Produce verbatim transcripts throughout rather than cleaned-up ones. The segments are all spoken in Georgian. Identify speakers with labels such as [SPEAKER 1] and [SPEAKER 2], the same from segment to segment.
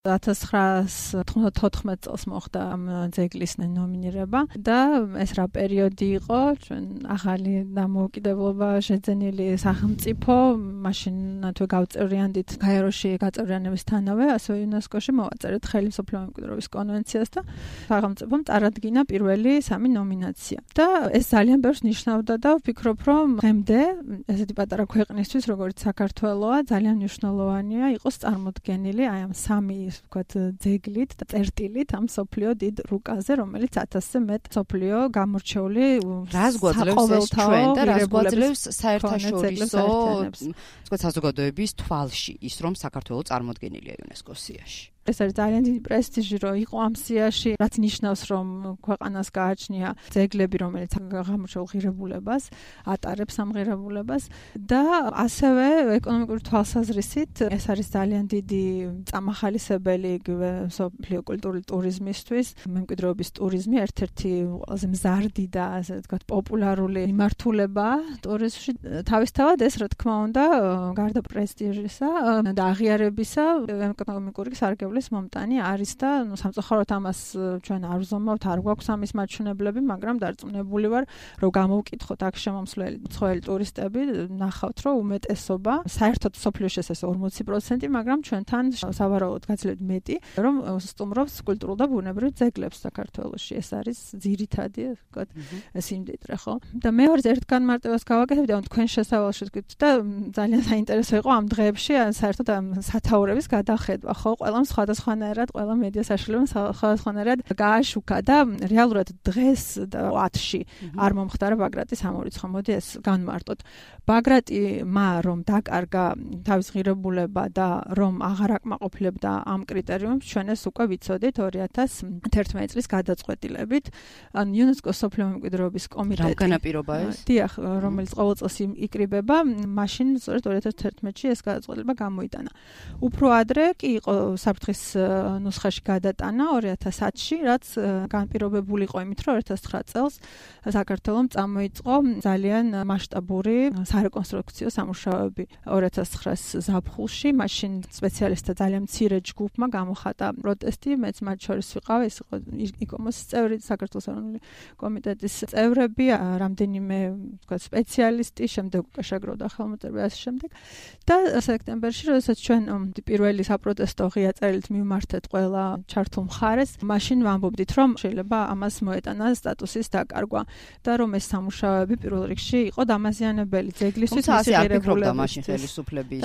[SPEAKER 1] ათას ათოთხმეტ წელს მოხდა ამ ძეგლის ნომინირება და ეს რა პერიოდი იყო, ჩვენ ახალი დამოუკიდებლობა შეძენილი სახელმწიფო, მაშინ თუ გავწევრიანდით გაეროში გაწევრიანებისთანავე, ასევე იუნესკოში მოვაწერეთ ხელი მსოფლიო მემკვიდრეობის კონვენციას და სახელმწიფომ წარადგინა პირველი სამი ნომინაცია. და ეს ძალიან ბევრს ნიშნავდა და ვფიქრობ, რომ დღემდე ესეთი პატარა ქვეყნისთვის, როგორც საქართველოა, ძალიან მნიშვნელოვანია იყოს წარმოდგენილი აი ამ სამი ვთქვათ ძეგლით და წერტილით ამ სოფლიო დიდ რუკაზე, რომელიც ათასზე მეტ სოფლიო გამორჩეული
[SPEAKER 2] რას გვაძლევს ჩვენ და რას გვაძლევს საერთაშორისო ვთქვათ საზოგადოების თვალში ის რომ საქართველო წარმოდგენილია იუნესკოს სიაში.
[SPEAKER 1] ეს არის ძალიან დიდი პრესტიჟი, რომ იყო ამ სიაში, რაც ნიშნავს, რომ ქვეყანას გააჩნია ძეგლები, რომელიც გამორჩეულ ღირებულებას, ატარებს ამ ღირებულებას და ასევე ეკონომიკური თვალსაზრისით ეს არის ძალიან დიდი წამახალისებელი იგივე სოფლიო კულტურული ტურიზმისთვის, მემკვიდრეობის ტურიზმი ერთ-ერთი ყველაზე მზარდი და ასე ვთქვათ პოპულარული მიმართულება ტურიზმში. თავისთავად ეს რა თქმა უნდა, გარდა პრესტიჟისა და აღიარებისა, ეკონომიკური სარგებლობის მომტანი არის და ნუ სამწუხაროდ ამას ჩვენ არ ვზომავთ, არ გვაქვს ამის მაჩვენებლები, მაგრამ დარწმუნებული ვარ, რომ გამოვკითხოთ აქ შემომსვლელი მცხოვრები ტურისტები, ნახავთ, რომ უმეტესობა, საერთოდ სოფლიოში ეს ორმოცი პროცენტი, მაგრამ ჩვენთან სავარაუდოდ გაცილებით მეტი, რომ სტუმრობს კულტურულ და ბუნებრივ ძეგლებს საქართველოში. ეს არის ძირითადი, ვთქვათ, სიმდიდრე, ხო? და მეორეც ერთ განმარტებას გავაკეთებდი, ან თქვენ შესავალში თქვით და ძალიან საინტერესო იყო ამ დღეებში, საერთოდ ამ სათაურების გადახედვა, ხო? ყველამ სხვადასხვანაირად, ყველა მედია საშუალებამ სხვადასხვანაირად გააშუქა და რეალურად დღეს და ათში არ მომხდარა ბაგრატის ამორიცხვა. მოდი ეს განმარტოთ. ბაგრატიმა რომ დაკარგა თავის ღირებულება და რომ აღარ აკმაყოფილებდა ამ კრიტერიუმებს, ჩვენ ეს უკვე ვიცოდით ორი ათას თერთმეტი წლის გადაწყვეტილებით. ან იუნესკოს სოფლიო მემკვიდრეობის კომიტეტი.
[SPEAKER 2] რა განაპირობა ეს?
[SPEAKER 1] დიახ, რომელიც ყოველწელს იკრიბება, მაშინ სწორედ ორი ათას თერთმეტში ეს გადაწყვეტილება გამოიტანა. უფრო ადრე კი იყო საფრთხის ნუსხაში გადატანა ორი ათას ათში, რაც განპირობებული იყო იმით, რომ ორი ათას ცხრა წელს საქართველომ წამოიწყო ძალიან მასშტაბური სარეკონსტრუქციო სამუშაოები ორი ათას ცხრას ზაფხულში. მაშინ სპეციალისტთა ძალიან მცირე ჯგუფმა გამოხატა პროტესტი, მეც მათ შორის ვიყავ, ეს იყო იკომოს წევრი, საქართველოს ეროვნული კომიტეტის წევრები, რამდენიმე ვთქვათ სპეციალისტი, შემდეგ უკვე შეგროვდა ხელმოწერები ასე შემდეგ. და სექტემბერში, როდესაც ჩვენ პირველი საპროტესტო ღია წერილით მიმართეთ ყველა ჩართულ მხარეს, მაშინ ვამბობდით, რომ შეიძლება ამას მოეტანა სტატუსის დაკარგვა და რომ ეს სამუშაოები პირველ რიგში იყო დამაზიანებელი ძეგლისთვის,
[SPEAKER 2] მისი ღირებულება მაშინ ხელისუფლების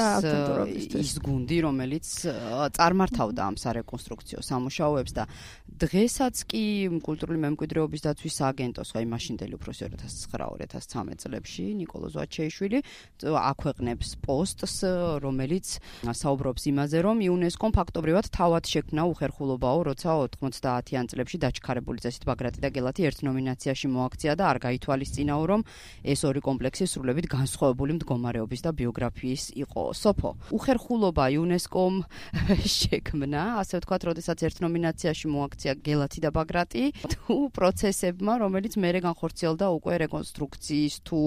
[SPEAKER 2] ის გუნდი, რომელიც წარმართავდა ამ სარეკონსტრუქციო სამუშაოებს და დღესაც კი კულტურული მემკვიდრეობის დაცვის სააგენტოს, აი მაშინდელი უფროსი ორი ათას ცხრა ორი ათას ცხრამეტ წლებში ნიკოლოზ ვაჩეიშვილი აქვეყნებს პოსტს, რომელიც საუბრობს იმაზე, რომ იუნესკომ ფაქტობრივად თავად შექმნა უხერხულობაო, როცა ოთხმოცდაათიან წლებში დაჩქარებული წესით ბაგრატი და გელათი ერთ ნომინაციაში მოაქცია და არ გაითვალისწინაო, რომ ეს ორი კომპლექსი სრულებით განსხვავებული მდგომარეობის და ბიოგრაფიის იყო. სოფო, უხერხულობა იუნესკომ შექმნა, ასე ვთქვათ, როდესაც ერთ ნომინაციაში მოაქცია გელათი და ბაგრატი, თუ პროცესებმა, რომელიც მერე განხორციელდა უკვე რეკონსტრუქციის თუ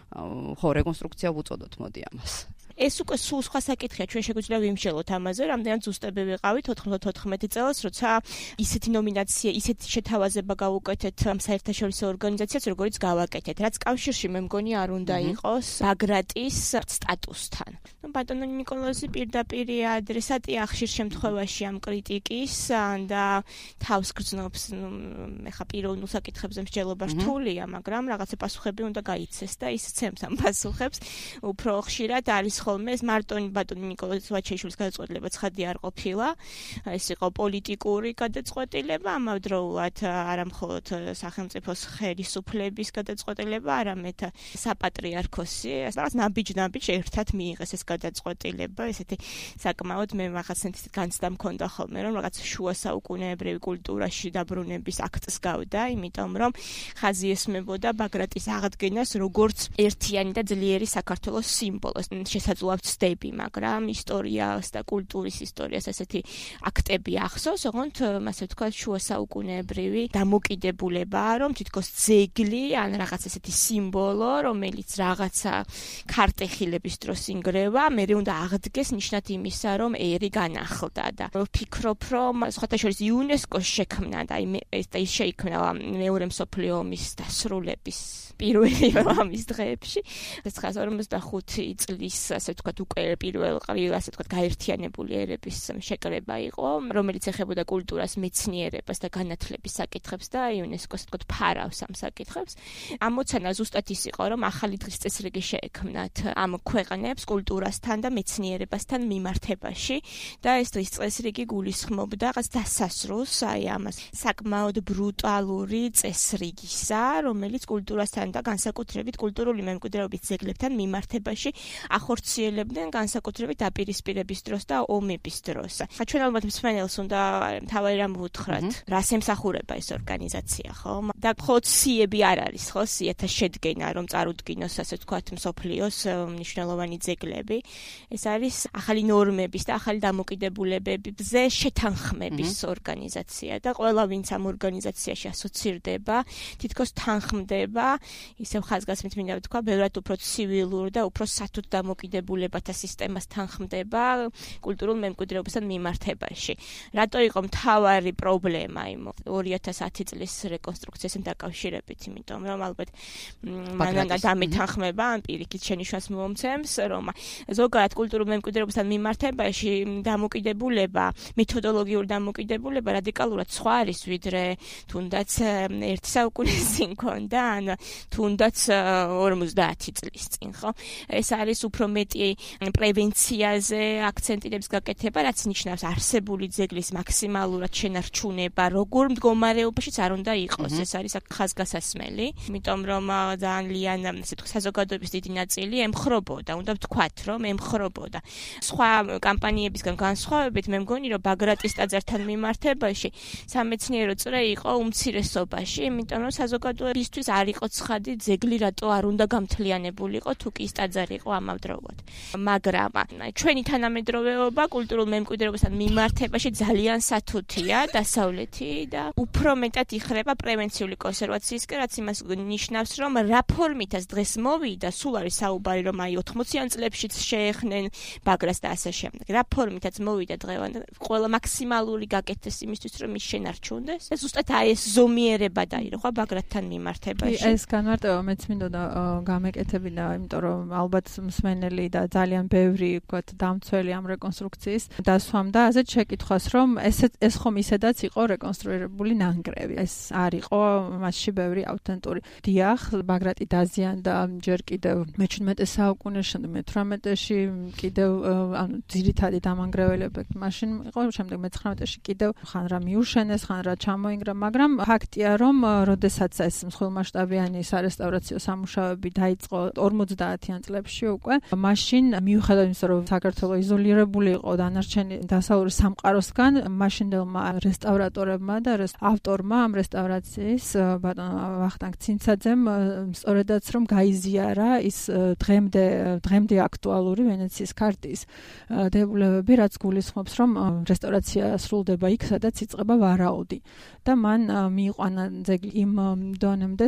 [SPEAKER 2] ხო რეკონსტრუქცია ვუწოდოთ, მოდი ამას.
[SPEAKER 3] ეს უკვე სულ სხვა საკითხია, ჩვენ შეგვიძლია ვიმსჯელოთ ამაზე, რამდენად ზუსტები ვიყავით ოთხმოცდაოთხ წელს, როცა ისეთი ნომინაცია, ისეთი შეთავაზება გავუკეთეთ ამ საერთაშორისო ორგანიზაციას, როგორც გავაკეთეთ, რაც კავშირში მე მგონი არ უნდა იყოს ბაგრატის სტატუსთან. ნუ ბატონო ნიკოლოზი პირდაპირ ადრესატი ახშირ შემთხვევაში ამ კრიტიკის და თავს გრძნობს, ნუ ეხა პიროვნულ საკითხებზე მსჯელობა რთულია, მაგრამ რაღაცა პასუხები უნდა გაიცეს და ის ცემს ამ პასუხებს. უფრო ხშირად არის ხოლმე ეს მარტონი ბატონი ნიკოლოზ ვაჩეიშვილის გადაწყვეტილება ცხადი არ ყოფილა. ეს იყო პოლიტიკური გადაწყვეტილება, ამავდროულად არამხოლოდ სახელმწიფოს ხელისუფლების გადაწყვეტილება, არამედ საპატრიარქოსი, რაღაც ნაბიჯ-ნაბიჯ ერთად მიიღეს ეს გადაწყვეტილება, ესეთი საკმაოდ მე რაღაცნაირად განცდა მქონდა ხოლმე, რომ რაღაც შუა საუკუნეებრივი კულტურაში დაბრუნების აქტს გავდა, იმიტომ რომ ხაზი ესმებოდა ბაგრატის აღდგენას როგორც ერთიანი და ძლიერი საქართველოს სიმბოლოს. ვაწუავთ სტეპი, მაგრამ ისტორიას და კულტურის ისტორიას ესეთი აქტები ახსოვს, ოღონდ ასე ვთქვათ, შუა საუკუნეებრივი დამოკიდებულებაა, რომ თითქოს ძეგლი ან რაღაც ესეთი სიმბოლო, რომელიც რაღაცა ქარტეხილების დროს ინგრევა, მერე უნდა აღდგეს ნიშნად იმისა, რომ ერი განახლდა და ვფიქრობ, რომ სხვათა შორის იუნესკოს შექმნა და ის შეიქმნა მეორე მსოფლიო ომის დასრულების პირველი ამის დღეებში. ეს ხას ორმოცდახუთი წლის, ასე ვთქვათ, უკვე პირველ ყრივ, ასე ვთქვათ, გაერთიანებული ერების შეკრება იყო, რომელიც ეხებოდა კულტურას, მეცნიერებას და განათლების საკითხებს და იუნესკოს ვთქვათ, ფარავს ამ საკითხებს. ამოცანა ზუსტად ის იყო, რომ ახალი დღის წესრიგი შეექმნათ ამ ქვეყნებს კულტურასთან და მეცნიერებასთან მიმართებაში და ეს დღის წესრიგი გულისხმობდა რაღაც დასასრულს, აი ამას საკმაოდ ბრუტალური წესრიგისა, რომელიც კულტურასთან და განსაკუთრებით კულტურული მემკვიდრეობის ძეგლებთან მიმართებაში ახორციელებდნენ განსაკუთრებით დაპირისპირების დროს და ომების დროს. ჩვენ ალბათ მსმენელს უნდა თავი რამ ვუთხრათ, რას ემსახურება ეს ორგანიზაცია, ხო? და ხო სიები არ არის, ხო? სიეთა შედგენა, რომ წარუდგინოს, ასე ვთქვათ, მსოფლიოს მნიშვნელოვანი ძეგლები. ეს არის ახალი ნორმების და ახალი დამოკიდებულებებზე შეთანხმების ორგანიზაცია და ყველა ვინც ამ ორგანიზაციაში ასოცირდება, თითქოს თანხმდება ისევ ხაზგასმით მინდა ვთქვა, ბევრად უფრო ცივილურ და უფრო სათუთ დამოკიდებულებათა სისტემას თანხმდება კულტურულ მემკვიდრეობასთან მიმართებაში. რატო იყო მთავარი პრობლემა იმ ორი ათას ათი წლის რეკონსტრუქციასთან დაკავშირებით, იმიტომ რომ ალბათ მანანა დამეთანხმება ან პირიქით შენიშვნას მომცემს, რომ ზოგადად კულტურულ მემკვიდრეობასთან მიმართებაში დამოკიდებულება, მეთოდოლოგიური დამოკიდებულება რადიკალურად სხვა არის, ვიდრე თუნდაც ერთი საუკუნის წინ ქონდა, ან თუნდაც ორმოცდაათი წლის წინ, ხო? ეს არის უფრო მეტი პრევენციაზე აქცენტირებს გაკეთება, რაც ნიშნავს არსებული ძეგლის მაქსიმალურად შენარჩუნება, როგორ მდგომარეობაშიც არ უნდა იყოს. ეს არის ხაზგასასმელი, იმიტომ რომ ძალიან ასე ვთქვათ, საზოგადოების დიდი ნაწილი ემხრობოდა, უნდა ვთქვათ, რომ ემხრობოდა. სხვა კამპანიებისგან განსხვავებით, მე მგონი, რომ ბაგრატის ტაძართან მიმართებაში სამეცნიერო წრე იყო უმცირესობაში, იმიტომ რომ საზოგადოებისთვის არ იყო ცხადი ძეგლი რატო არ უნდა გამთლიანებულიყო, თუ კი ის ტაძარი იყო ამავდროულად. მაგრამ ჩვენი თანამედროვეობა კულტურულ მემკვიდრეობასთან მიმართებაში ძალიან სათუთია დასავლეთი და უფრო მეტად იხრება პრევენციული კონსერვაციისკენ, რაც იმას ნიშნავს, რომ რა ფორმითაც დღეს მოვიდა, სულ არის საუბარი, რომ აი ოთხმოციან წლებშიც შეეხნენ ბაგრას და ასე შემდეგ. რა ფორმითაც მოვიდა დღევანდელ, ყველა მაქსიმალური გაკეთდეს იმისთვის, რომ ის შენარჩუნდეს. ეს ზუსტად აი ეს ზომიერება დაირო, ხო, ბაგრატთან მიმართებაში.
[SPEAKER 1] ეს განმარტება მეც მინდოდა გამეკეთებინა, იმიტომ რომ ალბათ მსმენელი და ძალიან ბევრი, ვთქვათ, დამცველი ამ რეკონსტრუქციის დასვამ და ასეთ შეკითხვას, რომ ეს ეს ხომ ისედაც იყო რეკონსტრუირებული ნანგრევი. ეს არ იყო მასში ბევრი ავთენტური. დიახ, ბაგრატი დაზიანდა ჯერ კიდევ მეჩვიდმეტე საუკუნეში, მეთვრამეტეში კიდევ ანუ ძირითადი დამანგრეველები მაშინ იყო, შემდეგ მეცხრამეტეში კიდევ ხან რა მიუშენეს, ხან რა ჩამოინგრა, მაგრამ ფაქტია, რომ როდესაც ეს მსხვილმასშტაბიანი სარესტავრაციო სამუშაოები დაიწყო ორმოცდაათიან წლებში უკვე, მაშინ მიუხედავად იმისა, რომ საქართველო იზოლირებული იყო დანარჩენი დასავლური სამყაროსგან, მაშინდელმა რესტავრატორებმა და ავტორმა ამ რესტავრაციის ბატონ ვახტანგ ცინცაძემ სწორედაც რომ გაიზიარა ის დღემდე დღემდე აქტუალური ვენეციის ქარტიის დებულებები, რაც გულისხმობს, რომ რესტავრაცია სრულდება იქ, სადაც იწყება ვარაუდი და მან მიიყვანა ძეგლი იმ დონემდე,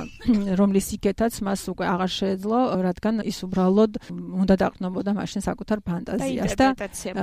[SPEAKER 1] რომლის იქეთაც მას უკვე აღარ შეეძლო, რადგან ის უბრალოდ უნდა დაყრდნობოდა მაშინ საკუთარ ფანტაზიას და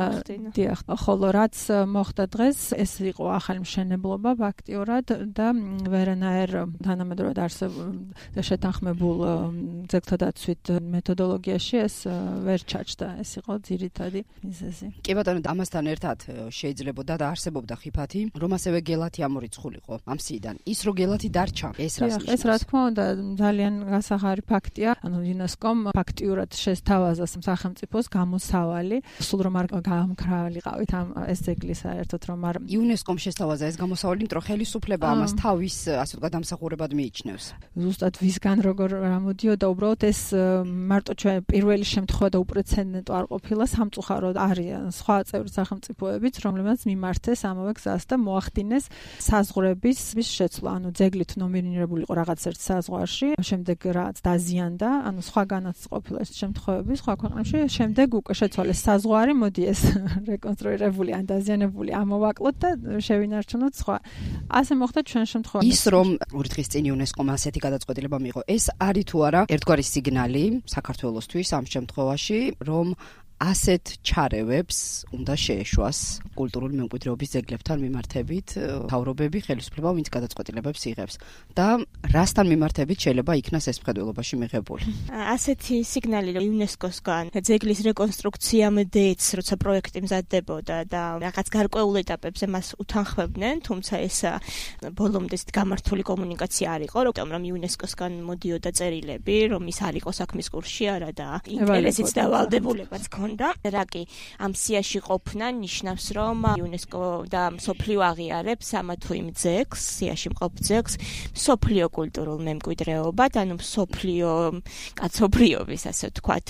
[SPEAKER 1] დიახ, ხოლო რაც მოხდა დღეს, ეს იყო ახალი მშენებლობა ფაქტიურად და ვერანაერ თანამედროვედ არსებულ შეთანხმებულ ძეგლთა დაცვით მეთოდოლოგიაში ეს ვერ ჩაჭდა, ეს იყო ძირითადი მიზეზი.
[SPEAKER 2] კი ბატონო, ამასთან ერთად შეიძლებოდა და არსებობდა ხიფათი, რომ ასევე გელათი ამორიცხულიყო ამ სიიდან. ის რო გელათი დარჩა, ეს რას ნიშნავს?
[SPEAKER 1] ეს რა თქმა უნდა ძალიან გასახარი ფაქტია, ანუ იუნესკომ ფაქტიურად შესთავაზა სახელმწიფოს გამოსავალი, სულ რომ არ გამქრალიყავით ამ ეს ძეგლი საერთოდ რომ არ
[SPEAKER 2] იუნესკომ შესთავაზა ეს გამოსავალი, იმიტომ რომ ხელისუფლება ამას თავის ასე ვთქვათ დამსახურებად მიიჩნევს.
[SPEAKER 1] ზუსტად ვისგან როგორ გამოდიოდა, უბრალოდ ეს მარტო ჩვენ პირველი შემთხვევა და უპრეცედენტო არ ყოფილა, სამწუხაროდ არიან სხვა წევრი სახელმწიფოებიც, რომლებიც მიმართეს ამავე გზას და მოახდინეს საზღვრების შეცვლა, ანუ ძეგლით ნომინირებული იყო რაღაც ერთ საზღვარში, შემდეგ რაც დაზიანდა, ანუ სხვაგანაც ყოფილა ეს შემთხვევები, არის სხვა ქვეყნებში, შემდეგ უკვე შეცვალეს საზღვარი, მოდი ეს რეკონსტრუირებული ან დაზიანებული ამოვაკლოთ და შევინარჩუნოთ სხვა. ასე მოხდა ჩვენ შემთხვევაში.
[SPEAKER 2] ის რომ ორი დღის წინ იუნესკომ ასეთი გადაწყვეტილება მიიღო, ეს არის თუ არა ერთგვარი სიგნალი საქართველოსთვის ამ შემთხვევაში, რომ ასეთ ჩარევებს უნდა შეეშვას კულტურული მემკვიდრეობის ძეგლებთან მიმართებით მთავრობები, ხელისუფლება, ვინც გადაწყვეტილებებს იღებს და რასთან მიმართებით შეიძლება იქნას ეს მხედველობაში მიღებული.
[SPEAKER 3] ასეთი სიგნალი რომ იუნესკოსგან ძეგლის რეკონსტრუქციამდეც, როცა პროექტი მზადდებოდა და რაღაც გარკვეულ ეტაპებზე მას უთანხმებდნენ, თუმცა ეს ბოლომდე გამართული კომუნიკაცია არ იყო, რომ იუნესკოსგან მოდიოდა წერილები, რომ ის არ იყო საქმის კურსში არა და ინტერესიც და ვალდებულებაც და რაკი ამ სიაში ყოფნა ნიშნავს რომ იუნესკო და მსოფლიო აღიარებს ამა თუ იმ ძეგლს, სიაში მყოფ ძეგლს მსოფლიო კულტურულ მემკვიდრეობად, ანუ მსოფლიო კაცობრიობის, ასე ვთქვათ,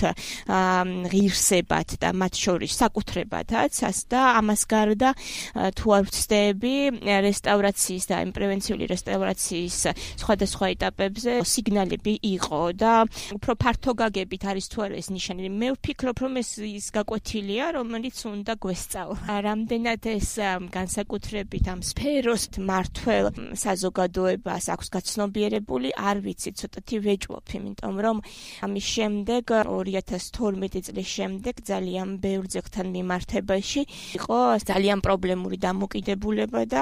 [SPEAKER 3] ღირსებად და მათ შორის საკუთრებადაც და ამას გარდა თუ არ ვცდები რესტავრაციის და პრევენციული რესტავრაციის სხვადასხვა ეტაპებზე სიგნალები იყო და უფრო ფართოგაგებით არის თუ არა ეს ნიშანი. მე ვფიქრობ რომ ეს ის გაკვეთილია, რომელიც უნდა გვესწავლა. რამდენად ეს განსაკუთრებით ამ სფეროს მართველ საზოგადოებას აქვს გაცნობიერებული, არ ვიცი, ცოტათი ვეჭვობ, იმიტომ რომ ამის შემდეგ ორი ათას თორმეტი წლის შემდეგ ძალიან ბევრ ძეგლთან მიმართებაში იყო ძალიან პრობლემური დამოკიდებულება და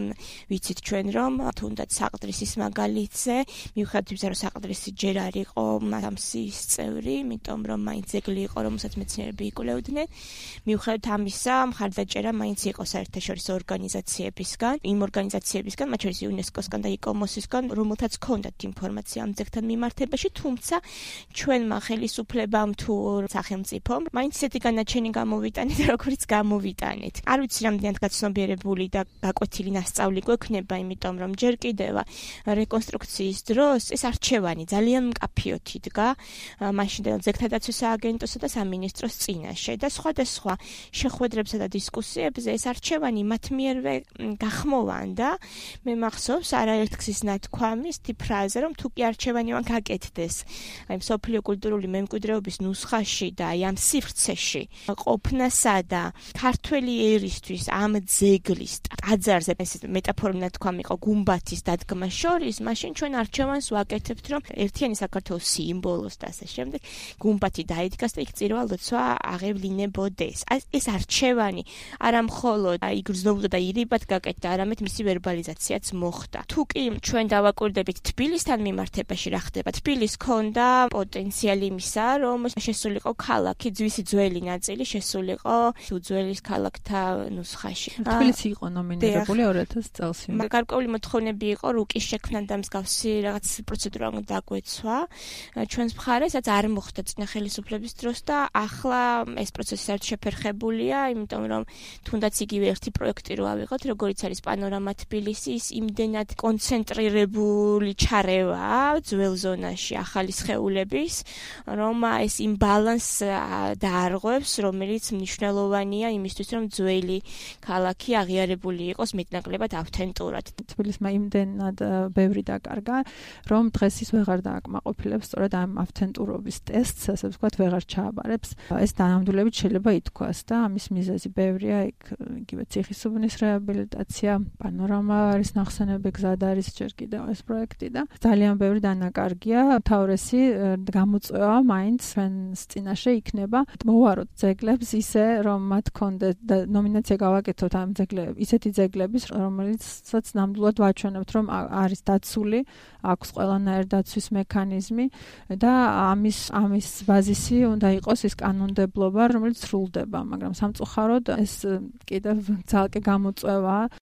[SPEAKER 3] ვიცით ჩვენ რომ თუნდაც საყდრისის მაგალითზე, მიუხედავად იმისა, რომ საყდრისი ჯერ არ იყო ამსის წევრი, იმიტომ რომ მაინც ძეგლი იყო, რომელსაც მეცნიერები იკვლევდნენ. მიუხედავად ამისა, მხარდაჭერა მაინც იყო საერთაშორისო ორგანიზაციებისგან, იმ ორგანიზაციებისგან, მათ შორის იუნესკოსგან და იკომოსისგან, რომელთაც ჰქონდათ ინფორმაცია ამ ძეგლთან მიმართებაში, თუმცა ჩვენმა ხელისუფლებამ თუ სახელმწიფომ მაინც ესეთი განაჩენი გამოვიტანეთ, როგორც გამოვიტანეთ. არ ვიცი რამდენად გაცნობიერებული და გაკვეთილი ნასწავლი გვექნება, იმიტომ რომ ჯერ კიდევ რეკონსტრუქციის დროს ეს არჩევანი ძალიან მკაფიოდ იდგა, მაშინ ძეგლთა დაცვის სააგენტოსა და სამინისტროს წინაშე და სხვადასხვა შეხვედრებსა და დისკუსიებზე ეს არჩევანი მათ მიერვე გახმოვანდა. მე მახსოვს არაერთგზის ნათქვამი, ის ფრაზა, რომ თუ კი არჩევანი მან გაკეთდეს აი მსოფლიო კულტურული მემკვიდრეობის ნუსხაში და აი ამ სივრცეში ყოფნასა და ქართველი ერისთვის ამ ძეგლის ტაძარზე ეს მეტაფორული ნათქვამი იყო გუმბათის დადგმა შორის, მაშინ ჩვენ არჩევანს ვაკეთებთ, რომ ერთიანი საქართველოს სიმბოლოს და ასე შემდეგ გუმბათი დაიდგას და იქ წირვა ლოცვა აღევლინებოდეს. ეს არჩევანი არა მხოლოდ იგრძნობდა და ირიბად გაკეთდა, არამედ მისი ვერბალიზაციაც მოხდა. თუ კი ჩვენ დავაკვირდებით თბილისთან მიმართებაში რა ხდება, თბილისს ჰქონდა პოტენციალი იმისა, რომ შესულიყო ქალაქი, ძვისი ძველი ნაწილი შესულიყო უძველეს ქალაქთა ნუსხაში.
[SPEAKER 1] თბილისი იყო ნომინირებული ორი ათას წელს.
[SPEAKER 3] გარკვეული მოთხოვნები იყო რუკის შექმნა და მსგავსი რაღაც პროცედურა უნდა დაგვეცვა. ჩვენს მხარესაც არ მოხდა წინა ხელისუფლების დროს და ახლა ეს პროცესი საერთოდ შეფერხებულია, იმიტომ რომ თუნდაც იგივე ერთი პროექტი რო ავიღოთ, როგორც არის პანორამა თბილისის, იმდენად კონცენტრირებული ჩარევა ძველ ზონაში ახალი სხეულების, რომ ეს იმ ბალანსს დაარღვევს, რომელიც მნიშვნელოვანია იმისთვის, რომ ძველი ქალაქი აღიარებული იყოს მეტნაკლებად ავთენტურად.
[SPEAKER 1] თბილისმა იმდენად ბევრი დაკარგა, რომ დღეს ის ვეღარ დააკმაყოფილებს სწორედ ამ ავთენტურობის ტესტს, ასე ვთქვათ, ვეღარ ჩააბარებს. ეს დანამდვილებით შეიძლება ითქვას და ამის მიზეზი ბევრია, იქ იგივე ციხისუბნის რეაბილიტაცია, პანორამა არის ნახსენები, გზად არის ჯერ კიდევ ეს პროექტი და ძალიან ბევრი დანაკარგია. თავრესი გამოწვევა მაინც ჩვენს წინაშე იქნება მოვაროთ ძეგლებს ისე, რომ მათ კონდეთ და ნომინაცია გავაკეთოთ ამ ძეგლების, ისეთი ძეგლების, რომელიცაც ნამდვილად ვაჩვენებთ, რომ არის დაცული, აქვს ყველანაირი დაცვის მექანიზმი და ამის ამის ბაზისი უნდა იყოს ის კანონმდებლობა, რომელიც სრულდება, მაგრამ სამწუხაროდ ეს კიდევ ძალკე გამოწვევაა.